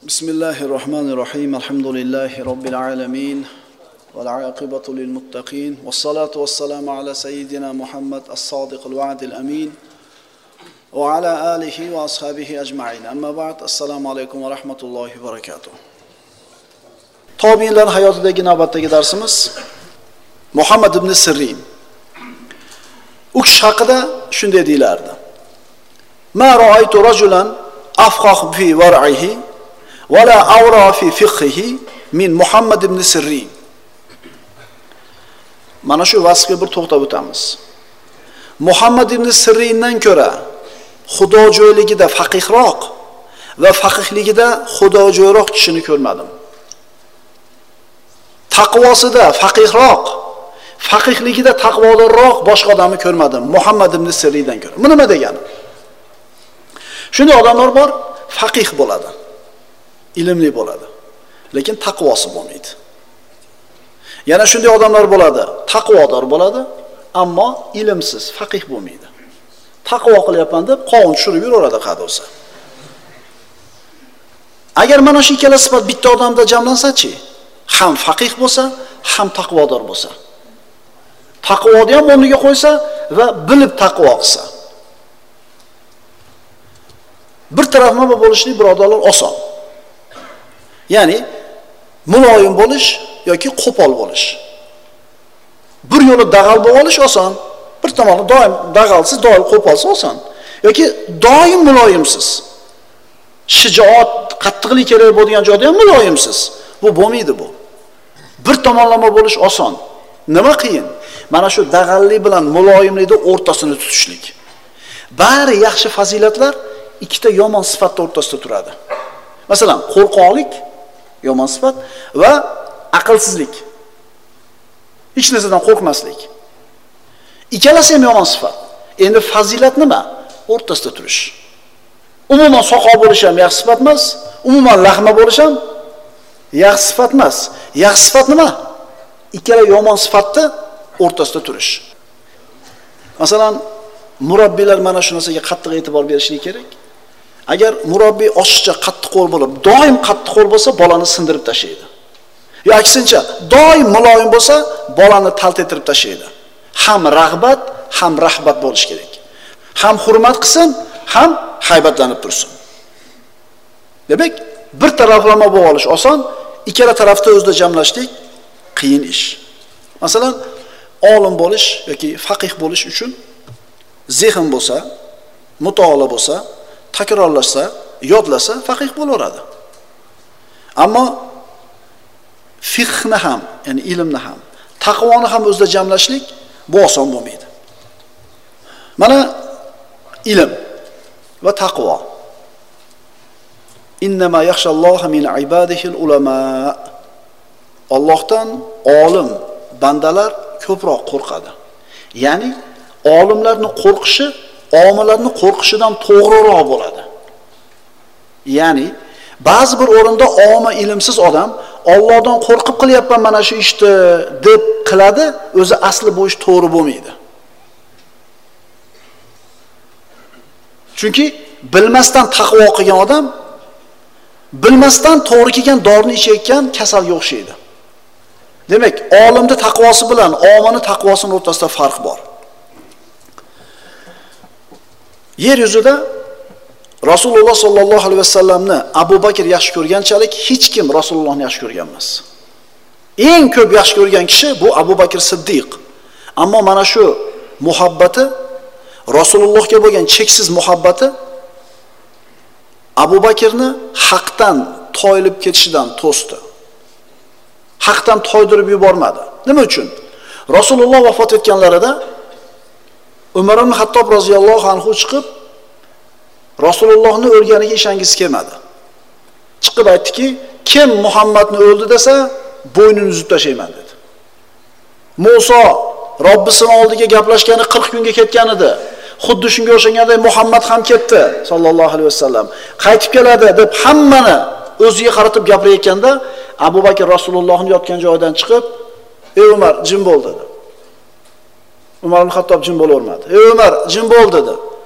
Bismillahirrahmanirrahim. Alhamdulillahi Rabbil alamin. Wal aqibatu lil muttaqin. Wassalatu wassalamu ala sayyidina Muhammad as-sadiqil wa'dil amin. Wa ala alihi wa ashabihi ajma'in. Amma ba'd. Assalomu alaykum va rahmatullohi va barakatuh. Tobiinlar hayotidagi navbatdagi darsimiz Muhammad ibn Sirrin. U kishi haqida shunday deyilardi. Ma ra'aytu rajulan afqah fi war'ihi va la awra fi fiqhihi min Muhammad ibn Sirrin. Mana shu vasfga bir to'xtab o'tamiz. Muhammad ibn Sirrindan ko'ra xudojo'yligida faqihroq va faqihligida xudojo'yroq kishini ko'rmadim. Taqvosida faqihroq, faqihligida taqvodorroq boshqa odamni ko'rmadim Muhammad ibn Sirrindan ko'ra. Bu nima degani? Shunday odamlar bor, faqih bo'ladi, ilmli bo'ladi, lekin taqvosi bo'lmaydi. Yana shunday odamlar bo'ladi, taqvodor bo'ladi, ammo ilmsiz, faqih bo'lmaydi. Taqvo qilyapman deb qovun tushirib yuraveradi qadosa. Agar mana shu ikkala sifat bitta odamda jamlansa-chi, ham faqih bo'lsa, ham taqvodor bo'lsa, taqvoni ham o'rniga qo'ysa va bilib taqvo qilsa, bir tarafma bo'lishlik birodarlar oson. Ya'ni muloyim bo'lish yoki qo'pol bo'lish. Bir yo'li dag'al bo'lib olish oson, bir tomoni doim dag'alsiz, doim qo'polsiz oson. Yoki doim muloyimsiz. Shijoat, qattiqlik kerak bo'lgan joyda ham muloyimsiz. Bu bo'lmaydi bu. Bir tomonlama bo'lish oson. Nima qiyin? Mana shu dag'allik bilan muloyimlikning o'rtasini tutishlik. Bari yaxshi fazilatlar ikkita yomon sifatning o'rtasida turadi. Masalan, qo'rqoqlik yomon sifat va aqlsizlik. Hech narsadan qo'rqmaslik. Ikkalasi ham yomon sifat. Endi fazilat nima? O'rtasida turish. Umuman soqol bo'lish ham yaxshi sifat emas, umuman lahma bo'lish ham yaxshi sifat emas. Yaxshi sifat nima? Ikkala yomon sifatni o'rtasida turish. Masalan, murabbiylar mana shu narsaga qattiq e'tibor berishligi kerak. Agar murabbiy oshiqcha qattiqo'l bo'lib, doim qattiqo'l bo'lsa, bolani sindirib tashlaydi. Yo aksincha, doim muloyim bo'lsa, bolani taltettirib tashlaydi. Ham rag'bat, ham rahbat bo'lish kerak. Ham hurmat qilsin, ham haybatlanib tursin. Demak, bir taraflama bo'lib olish oson, ikkala tarafni o'zida jamlashlik qiyin ish. Masalan, olim bo'lish yoki faqih bo'lish uchun zehn bo'lsa, mutolaa bo'lsa, takrorlashsa, yodlasa faqih bo'laveradi. Ammo fiqhni ham, ya'ni ilmni ham, taqvoni ham o'zida jamlashlik bu oson bo'lmaydi. Mana ilm va taqvo. Innama yaxshalloha min ibadihil ulama. Allohdan olim bandalar ko'proq qo'rqadi. Ya'ni olimlarning qo'rqishi omillarning qo'rqishidan to'g'riroq bo'ladi. Ya'ni ba'zi bir o'rinda omi ilmsiz odam Allohdan qo'rqib qilyapman mana shu ishni deb qiladi, o'zi asli bu ish to'g'ri bo'lmaydi. Chunki bilmasdan taqvo qilgan odam bilmasdan to'g'ri kelgan dorini ichayotgan kasalga o'xshaydi. Demak, olimning taqvosi bilan omining taqvosining o'rtasida farq bor. Yer yuzida Rasululloh sollallohu alayhi vasallamni Abu Bakr yaxshi ko'rganchalik hech kim Rasulullohni yaxshi ko'rgan emas. Eng ko'p yaxshi ko'rgan kishi bu Abu Bakr Siddiq. Ammo mana shu muhabbati, Rasulullohga bo'lgan cheksiz muhabbati Abu Bakrni haqdan toyilib ketishidan to'sdi. Haqdan toydirib yubormadi. Nima uchun? Rasululloh vafot etganlarida Umar ibn Hattob roziyallohu anhu chiqib Rasulullohni o'lganiga ishongisi kelmadi. Chiqib aytdiki, kim Muhammadni o'ldi desa, bo'ynini uzib tashlayman dedi. Musa Robbisining oldiga gaplashgani 40 kunga ketgan edi. Xuddi shunga o'xshaganday Muhammad ham ketdi sallallohu alayhi vasallam. Qaytib keladi deb hammani o'ziga qaratib gapirayotganda, Abu Bakr Rasulullohning yotgan joyidan chiqib, "Ey Umar, jim bo'l" dedi. Umar ibn Hattob jim bo'lavermadi. "Ey Umar, jim bo'l" dedi.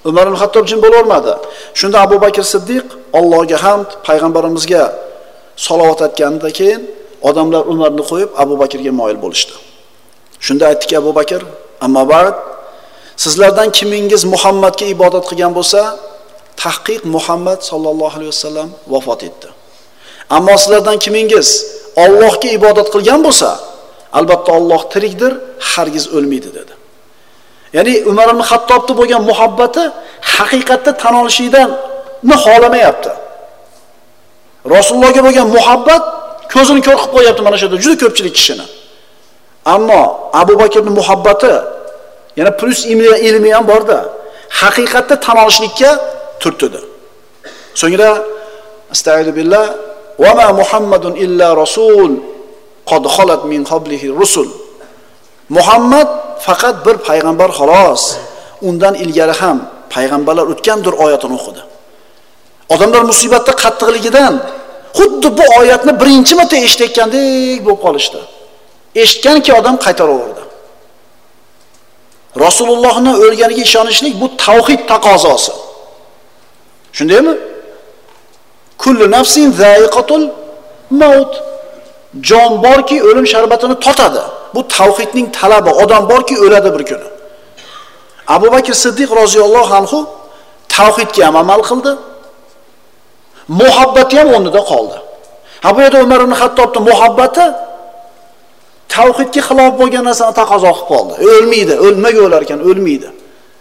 Umar ibn Xattob jim bo'la olmadi. Shunda Abu Bakr Siddiq Allohga hamd, payg'ambarimizga salovat aytganidan keyin odamlar Umarni qo'yib Abu Bakrga moyil bo'lishdi. Shunda aytdiki Abu Bakr, "Amma ba'd, sizlardan kimingiz Muhammadga ibodat qilgan bo'lsa, tahqiq Muhammad sallallohu alayhi vasallam vafot etdi. Ammo sizlardan kimingiz Allohga ibodat qilgan bo'lsa, albatta Alloh tirikdir, hargiz o'lmaydi" dedi. Ya'ni Umar ibn Xattobning bo'lgan muhabbati haqiqatda tan olishdan xohlamayapti. Rasulullohga bo'lgan muhabbat ko'zini ko'r qilib qo'yapti mana shu yerda juda ko'pchilik kishini. Ammo Abu Bakrning muhabbati yana plus ilmi ham borda. Haqiqatda tan olishlikka turtdi. So'ngra astagfiru billah va ma Muhammadun illa rasul qad khalat min qablihi rusul. Muhammad faqat bir payg'ambar xolos. Undan ilgari ham payg'ambarlar o'tgandir oyatini o'qidi. Odamlar musibatda qattiqligidan xuddi bu oyatni birinchi marta eshitayotgandek bo'lib qolishdi. Eshitganki odam qaytaraverdi. Rasulullohning o'lganiga ishonishlik bu tavhid taqozosi. Shundaymi? Kullu nafsin za'iqatul maut. Jon borki o'lim sharbatini totadi. Bu tavhidning talabi. Odam borki o'ladi bir kuni. Abu Bakr Siddiq roziyallohu anhu tavhidga ham amal qildi. Muhabbati ham o'rnida qoldi. Ha bu yerda Umar ibn Xattobning muhabbati tavhidga xilof bo'lgan narsani taqozo qilib qoldi. O'lmaydi, o'lmaga o'lar ekan, o'lmaydi.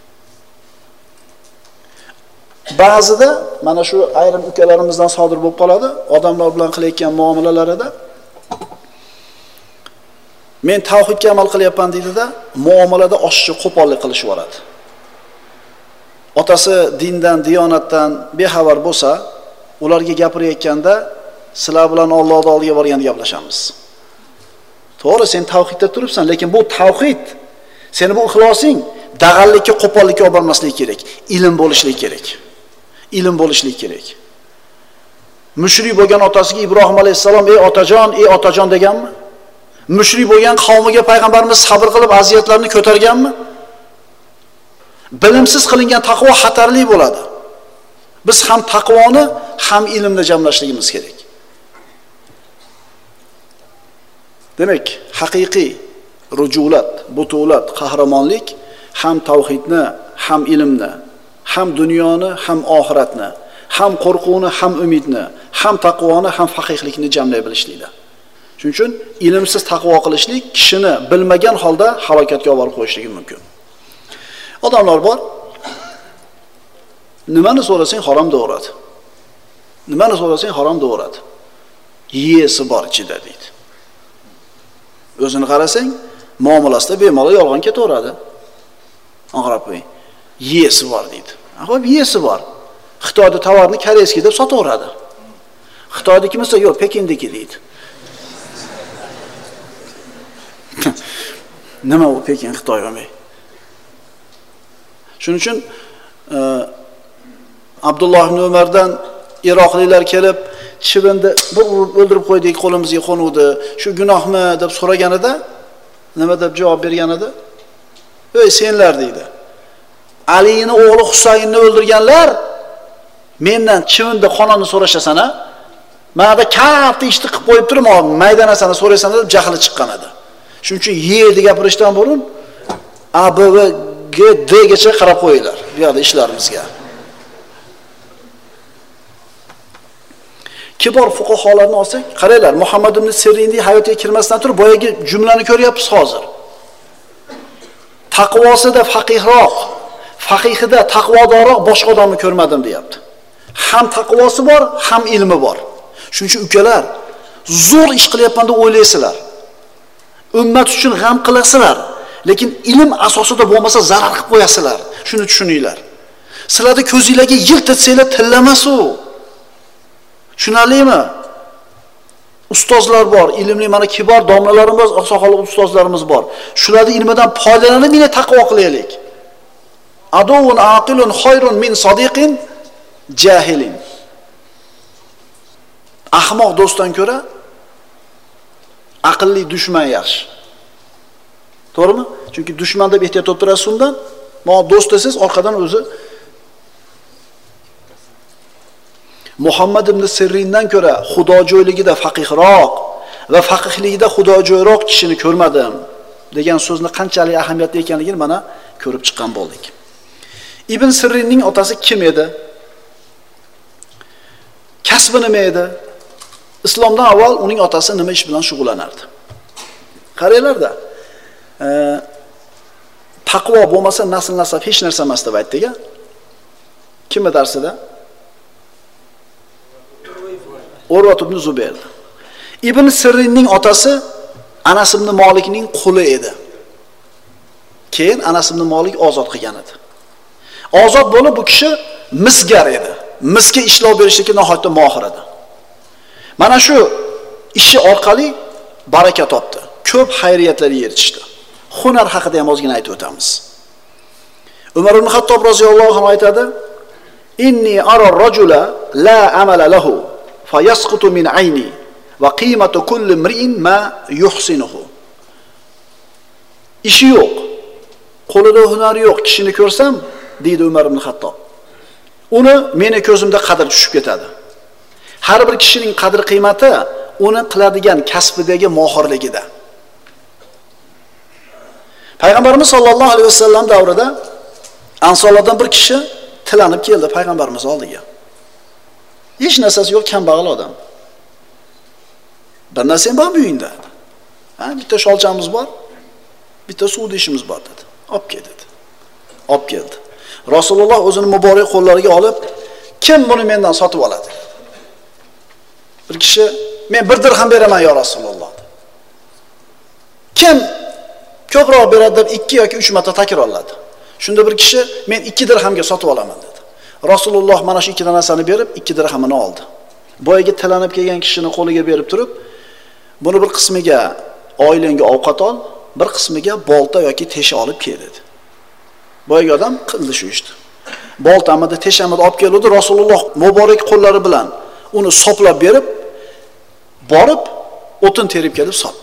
Ba'zida mana shu ayrim ukalarimizdan sodir bo'lib qoladi, odamlar bilan qilayotgan muomalalarida men tavhidga amal qilyapman deydida, muomalada oshiqcha qo'pollik qilishib yoradi. Otasi dindan, diyonatdan bexabar bo'lsa, ularga gapirayotganda sizlar bilan Allohning oldiga borganda gaplashamiz. To'g'ri, sen tavhidda turibsan, lekin bu tavhid, seni bu ixlosing dag'allikka, qo'pollikka olib bormasligi kerak. Ilm bo'lishlik kerak. Ilm bo'lishlik kerak. Mushrik bo'lgan otasiga Ibrohim alayhisalom ey otajon deganmi? Mushrik bo'lgan qavmiga payg'ambarimiz sabr qilib aziyatlarni ko'targanmi? Bilimsiz qilingan taqvo xatarli bo'ladi. Biz ham taqvoni, ham ilmni jamlashligimiz kerak. Demak, haqiqiy rujulat, butulat, qahramonlik ham tavhidni, ham ilmni, ham dunyoni, ham oxiratni, ham qo'rquvni, ham umidni, ham taqvoni, ham faqihlikni jamlay bilishlikdir. Shuning uchun ilmsiz taqvo qilishlik kishini bilmagan holda halokatga olib qo'yishligi mumkin. Odamlar bor, nimani so'rasang harom deyveradi. Nimani so'rasang harom deyveradi. Yesi bor ichida deydi. O'zini qarasang, muomalasida bemalol yolg'on ketaveradi. Qarab qo'ying. Yesi bor deydi. Xo'p, yesi bor. Xitoyda tovarni koreyskiy deb sotaveradi. Xitoydagi kimsa yo'q, Pekindagi deydi. Nima u Pekin, Xitoy emas. Shuning uchun Abdulloh ibn Umardan Iroqliklar kelib, chivindi bir o'ldirib qo'ydik, qo'limizga qo'nuvdi. Shu gunohmi deb so'raganida, nima deb javob berganida? "Ey senlar" deydi. Alini o'g'li Husaynni o'ldirganlar mendan chivindi qonini so'rashasana, menga katta ishni qilib qo'yib turib, mayda narsani so'raysan deb jahli chiqqan edi. Shuning uchun yerni gapirishdan burun A, B va G, D gacha qarab qo'yinglar bu yerda ishlarimizga. Kibor fuqaholarni olsak, qaranglar, Muhammad ibn Sirinning hayotiga kirmasdan turib boyagi jumlani ko'ryapsiz hozir. Taqvosida faqihroq, faqihida taqvodorroq boshqa odamni ko'rmadim deyapti. Ham taqvosi bor, ham ilmi bor. Shuning uchun ukalar, zo'r ish qilyapman deb o'ylaysizlar. Ummat uchun g'am qilasizlar, lekin ilm asosida bo'lmasa zarar qilib qo'yasizlar. Shuni tushuninglar. Sizlarda ko'zingizga yilt etsanglar tillamas u. Tushunarlimi? Ustozlar bor, ilmli mana kibor domlalarimiz, oqsoqol ustozlarimiz bor. Shularning ilmidan foydalanib meni taqvo qilaylik. Adun aqilun khayrun min sadiqin jahilin. Ahmoq do'stdan ko'ra aqlli dushman yaxshi. To'g'rimi? Chunki dushman deb ehtiyot bo'lib turasiz undan. Mo do'st desiz, orqadan o'zi Muhammad ibn Sirrindan ko'ra xudojo'yligida faqihroq va faqihligida xudojo'yroq kishini ko'rmadim degan so'zni qanchalik ahamiyatli ekanligini mana ko'rib chiqqan bo'ldik. Ibn Sirrinning otasi kim edi? Kasbi nima edi? Islomdan avval uning otasi nima ish bilan shug'ullanardi? Qaranglar-da. Taqvo bo'lmasa nasl nasab hech narsa emas deb aytdik-a. Kimni darsida? Urvat ibn Zubayr. Ibn Sirrinning otasi Anas ibn Malikning quli edi. Keyin Anas ibn Malik ozod qilgan edi. Ozod bo'lib bu kishi misgar edi. Misga ishlov berishga nihoyatda mohir edi. Mana shu ishi orqali baraka topdi. Ko'p xayriyatlarga erishdi. Hunar haqida ham ozgina aytib o'tamiz. Umar ibn Xattob roziyallohu anhu aytadi: "Inni ara ar-rajula la amala lahu fayasqutu min ayni va qimatu kulli imri'in ma yuhsinuhu." Ishi yo'q, qo'lida hunari yo'q kishini ko'rsam, deydi Umar ibn Xattob, uni meni ko'zimda qadr tushib ketadi. Har bir kishining qadr qiymati uni qiladigan kasbidagi mohirligida. Payg'ambarimiz sollallohu alayhi vasallam davrida Ansorlardan bir kishi tilanib keldi payg'ambarimiz oldiga. Hech narsasi yo'q, kambag'al odam. Bir narsam bor uyingda. Bitta sholchamiz bor, bitta suv idishimiz bor dedi. Olib kel dedi. Olib keldi. Rasululloh o'zining muborak qo'llariga olib, "Kim buni mendan sotib oladi?" Bir kishi, "Men 1 dirham beraman ya Rasululloh." Kim ko'proq beradi deb 2 yoki 3 marta takrorladi. Shunda bir kishi, "Men 2 dirhamga sotib olaman" dedi. Rasululloh mana shu 2 narsani berib 2 dirhamini oldi. Boyaga tilanib kelgan kishining qo'liga berib turib, "Buni bir qismiga oilangga ovqat ol, bir qismiga bolta yoki tesha olib kel" dedi. Boyaga odam qildi shu ishni. Boltamni, teshamni olib keldi. Rasululloh muborak qo'llari bilan uni soplab berib, borib o'tin terib kelib sotdi.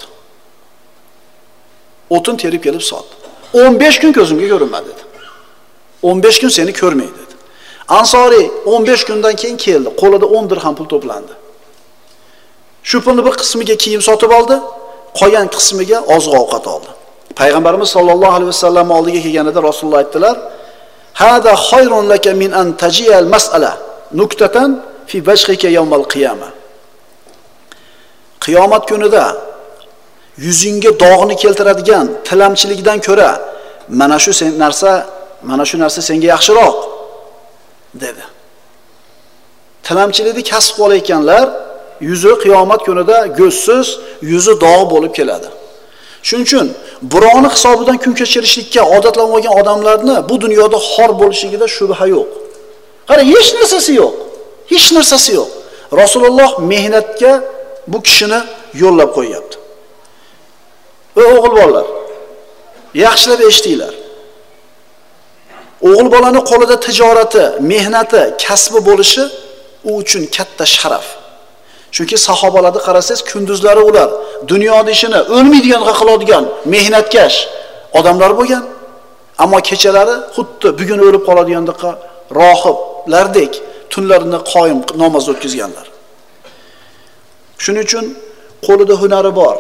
O'tin terib kelib sotdi. 15 kun ko'zimga ko'rinmadi dedi. 15 kun seni ko'rmay dedi. Ansoriy 15 kundan keyin keldi. Qo'lida 10 dirham pul to'plandi. Shu pulni bir qismiga kiyim sotib oldi, qolgan qismiga oziq-ovqat oldi. Payg'ambarimiz sollallohu alayhi vasallam oldiga kelganida Rasululloh aytdilar: "Hada khayrun laka min an tajiyal mas'ala nuktatan fi wajhika yawmal qiyamah." Qiyomat kunida yuzingga dog'ni keltiradigan tilamchilikdan ko'ra mana shu narsa senga yaxshiroq dedi. Tilamchilikni kasb qilayotganlar yuzi qiyomat kunida go'zsiz, yuzi dog' bo'lib keladi. Shuning uchun birovni hisobidan kun kechirishlikka odatlanib olgan odamlarni bu dunyoda xor bo'lishligida shubha yo'q. Qara, hech narsasi yo'q. Hech narsasi yo'q. Rasululloh mehnatga bu kishini yo'llab qo'yapti. Va o'g'il bolalar, yaxshilab eshitinglar. O'g'il bolani qo'lida tijorati, mehnati, kasbi bo'lishi u uchun katta sharaf. Chunki sahobalarni qarasangiz, kunduzlari ular dunyoda ishini o'lmaydiganga qiladigan mehnatkash odamlar bo'lgan. Ammo kechalari xuddi bugun o'lib qoladigandek rohiblardek tunlarini qoyim namoz o'tkazganlar. Shuning uchun qo'lida hunari bor,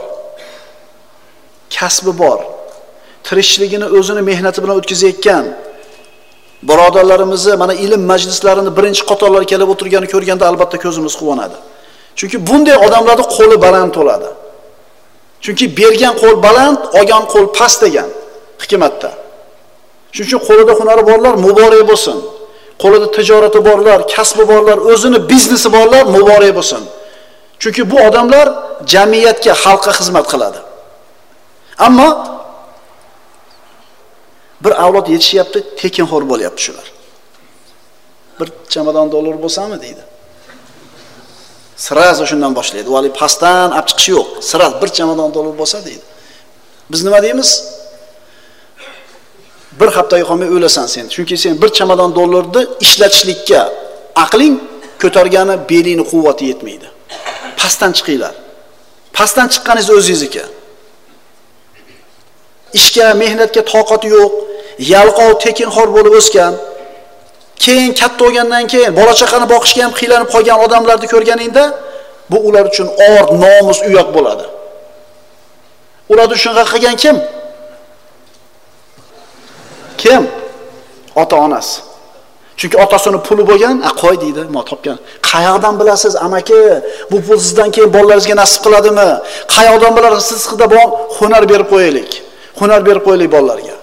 kasbi bor, tirikchiligini o'zini mehnati bilan o'tkazayotgan birodarlarimizni mana ilm majlislarini birinchi qatorlarga kelib o'tirganini ko'rganda albatta ko'zimiz quvonadi. Chunki bunday odamlarning qo'li baland bo'ladi. Chunki bergan qo'l baland, olgan qo'l past degan hikmatda. Shuning uchun qo'lida hunari borlar muborak bo'lsin. Qo'lida tijorati borlar, kasbi borlar, o'zini biznesi borlar muborak bo'lsin. Chunki bu odamlar jamiyatga, xalqqa xizmat qiladi. Ammo bir avlod yetishyapti, tekinxo'r bo'lyapti shular. Bir chamadon dollar bo'lsami deydi. Sirazi shundan boshlaydi. Vali pastdan olib chiqish yo'q. Siraz bir chamadon dollar bo'lsa deydi. Biz nima deymiz? Bir haftaga qolmay o'lasan sen. Chunki sen bir chamadon dollarni ishlatishlikka aqling ko'targani belingni quvvati yetmaydi. Pastdan chiqinglar. Pastdan chiqqaningiz o'zingizniki. Ishga, mehnatga toqati yo'q, yalqov, tekinxo'r bo'lib o'sgan, keyin katta bo'lgandan keyin bola chaqani boqishga ham qiylanib qolgan odamlarni ko'rganingda, bu ular uchun or, nomus, uyat bo'ladi. Ularni shunga qilgan kim? Kim? Ota-onasi. Chunki otasining puli bo'lgan, qo'y deydi, "Ma topgan." Qayoqdan bilasiz, amaki? Bu pul sizdan keyin bolalaringizga nasib qiladimi? Qayoqdan bilasiz, siz haqida bor hunar berib qo'yaylik. Hunar berib qo'yaylik bolalarga.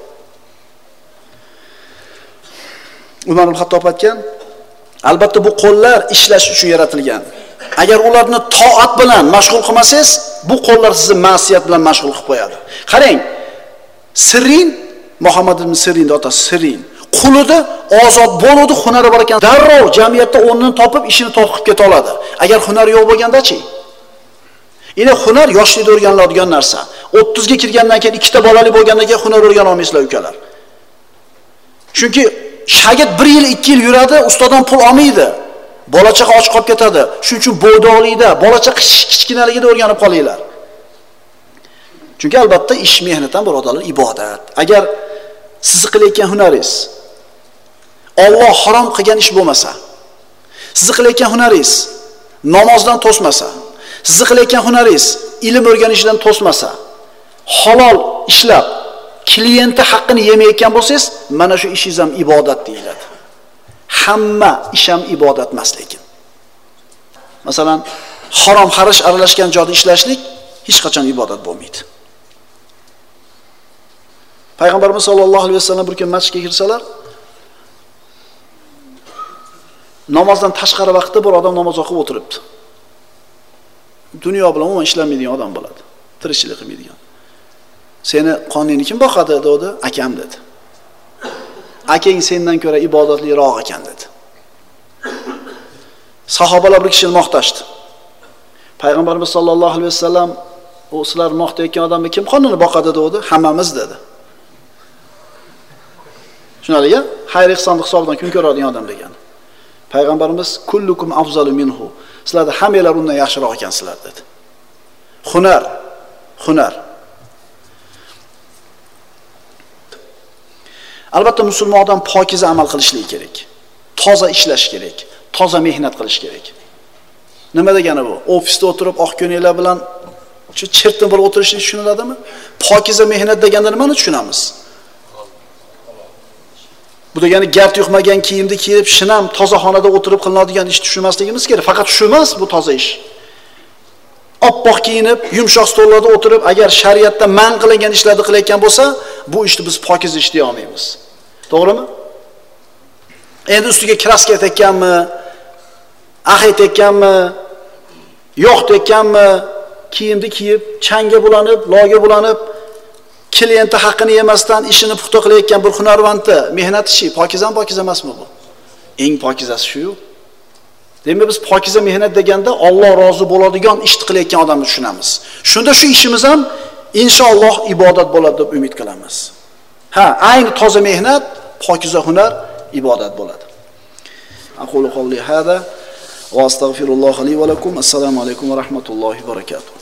Umar ibn Xattob aytgan, albatta bu qo'llar ishlash uchun yaratilgan. Agar ularni toat bilan mashg'ul qilmasangiz, bu qo'llar sizni ma'siyat bilan mashg'ul qilib qo'yadi. Qarang, Sirin, Muhammad ibn Sirinning otasi Sirin, qulida ozod bo'ladi, hunari bor ekan, darrov jamiyatda o'rnini topib, ishini to'qib keta oladi. Agar hunari yo'q bo'lganda-chi? Ina hunar yoshlikda o'rganiladigan narsa. 30 ga kirgandan keyin, ikkita bolali bo'lgandan keyin hunar o'rgana olmaysizlar, ukalar. Chunki shagird 1 yil, 2 yil yuradi, ustodan pul olmaydi. Bola-chaqa och qolib ketadi. Shuning uchun bo'ydoqlikda, bola-chaqa kichkinaligida o'rganib qolinglar. Chunki albatta ish, mehnat ham birodarlar ibodat. Agar siz qilayotgan hunaringiz Alloh harom qilgan ish bo'lmasa, siz qilayotgan hunaringiz namozdan to'smasa, siz qilayotgan hunaringiz ilm o'rganishdan to'smasa, halol ishlab klienti haqqini yemayotgan bo'lsangiz, mana shu ishingiz ham ibodat deyiladi. Hamma ish ham ibodat emas lekin. Masalan, harom xarish aralashgan joyda ishlashlik hech qachon ibodat bo'lmaydi. Payg'ambarimiz sollallohu alayhi vasallam bir kun masjidga kirsalar, namozdan tashqari vaqtda bir odam namoz o'qib o'tiribdi. Dunyo bilan umuman ishlamaydigan odam bo'ladi. Tirikchilik qilmaydigan. Seni qoningni kim boqadi dedi? Akam dedi. Akang sendan ko'ra ibodatliroq ekan dedi. Sahobalar bir kishini maqtashdi. Payg'ambarimiz sollallohu alayhi vasallam u sizlar maqtayotgan odamni kim qonini boqadi dedi? Hammamiz dedi. Shunaliga xayr-ehson hisobidan kun ko'radigan odam degan. Payg'ambarimiz kullukum afzalu minhu. Sizlarda hammanglar undan yaxshiroq ekansizlar dedi. Hunar. Albatta musulmon odam pokiza amal qilishligi kerak. Toza ishlash kerak. Toza mehnat qilish kerak. Nima degani bu? Ofisda o'tirib oq ko'naklar bilan chertin bo'lib o'tirishni tushuniladimi? Pokiza mehnat deganda nimani tushunamiz? Bu degani gard yuqmagan kiyimni kiyib, shinam toza xonada o'tirib qilinadigan ish tushunmasligimiz kerak. Faqat shu emas bu toza ish. Oppoq kiyinib, yumshoq stollarda o'tirib, agar shariatda man qilingan ishlarni qilayotgan bo'lsa, bu ishni biz pokiz ish deya olmaymiz. To'g'rimi? Endi ustiga kraska tekkanmi, ahay tekkanmi, yo'q tekkanmi, kiyimni kiyib, changga bulanib, loga bulanib, klienti haqqini yemasdan ishini puxta qilayotgan bir hunarvandni mehnati pokizam pokiz emasmi bu? Eng pokizasi shu-yu. Demak biz pokiza mehnat deganda Alloh rozi bo'ladigan ish qilayotgan odamni tushunamiz. Shunda shu ishimiz ham inshaalloh ibodat bo'ladi deb umid qilamiz. Ayni toza mehnat, pokiza hunar ibodat bo'ladi. Aqulu qawli hada va astagfirulloh li va lakum. Assalomu alaykum va rahmatullohi va barakatuh.